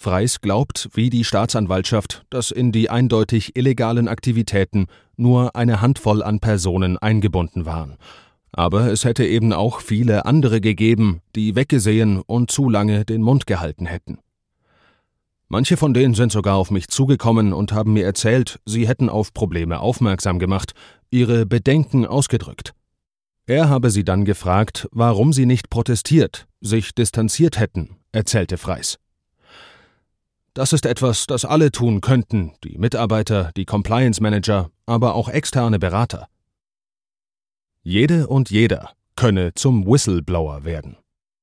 Freis glaubt, wie die Staatsanwaltschaft, dass in die eindeutig illegalen Aktivitäten nur eine Handvoll an Personen eingebunden waren. Aber es hätte eben auch viele andere gegeben, die weggesehen und zu lange den Mund gehalten hätten. Manche von denen sind sogar auf mich zugekommen und haben mir erzählt, sie hätten auf Probleme aufmerksam gemacht, ihre Bedenken ausgedrückt. Er habe sie dann gefragt, warum sie nicht protestiert, sich distanziert hätten, erzählte Freis. Das ist etwas, das alle tun könnten, die Mitarbeiter, die Compliance Manager, aber auch externe Berater. Jede und jeder könne zum Whistleblower werden.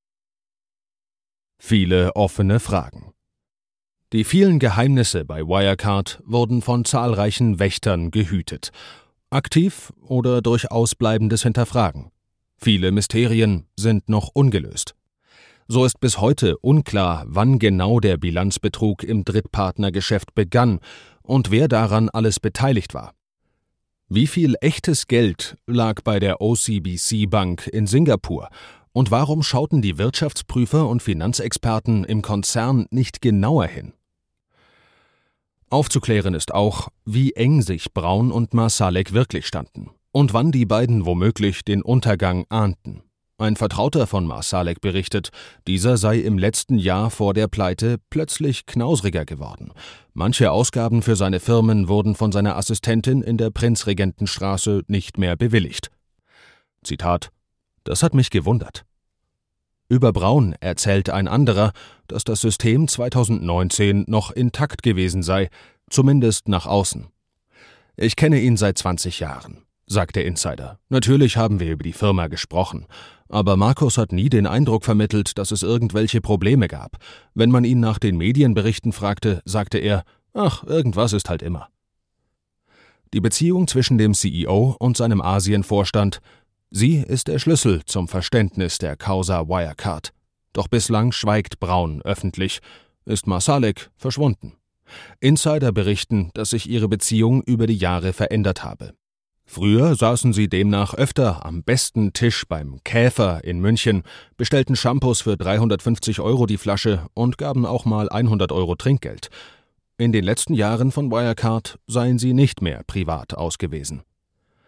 Viele offene Fragen. Die vielen Geheimnisse bei Wirecard wurden von zahlreichen Wächtern gehütet, aktiv oder durch ausbleibendes Hinterfragen. Viele Mysterien sind noch ungelöst. So ist bis heute unklar, wann genau der Bilanzbetrug im Drittpartnergeschäft begann und wer daran alles beteiligt war. Wie viel echtes Geld lag bei der OCBC-Bank in Singapur und warum schauten die Wirtschaftsprüfer und Finanzexperten im Konzern nicht genauer hin? Aufzuklären ist auch, wie eng sich Braun und Marsalek wirklich standen und wann die beiden womöglich den Untergang ahnten. Ein Vertrauter von Marsalek berichtet, dieser sei im letzten Jahr vor der Pleite plötzlich knausriger geworden. Manche Ausgaben für seine Firmen wurden von seiner Assistentin in der Prinzregentenstraße nicht mehr bewilligt. Zitat: »Das hat mich gewundert.« Über Braun erzählt ein anderer, dass das System 2019 noch intakt gewesen sei, zumindest nach außen. »Ich kenne ihn seit 20 Jahren«, sagt der Insider. »Natürlich haben wir über die Firma gesprochen. Aber Markus hat nie den Eindruck vermittelt, dass es irgendwelche Probleme gab. Wenn man ihn nach den Medienberichten fragte, sagte er, ach, irgendwas ist halt immer.« Die Beziehung zwischen dem CEO und seinem Asienvorstand, sie ist der Schlüssel zum Verständnis der Causa Wirecard. Doch bislang schweigt Braun öffentlich, ist Marsalek verschwunden. Insider berichten, dass sich ihre Beziehung über die Jahre verändert habe. Früher saßen sie demnach öfter am besten Tisch beim Käfer in München, bestellten Shampoos für 350 € die Flasche und gaben auch mal 100 € Trinkgeld. In den letzten Jahren von Wirecard seien sie nicht mehr privat ausgewiesen.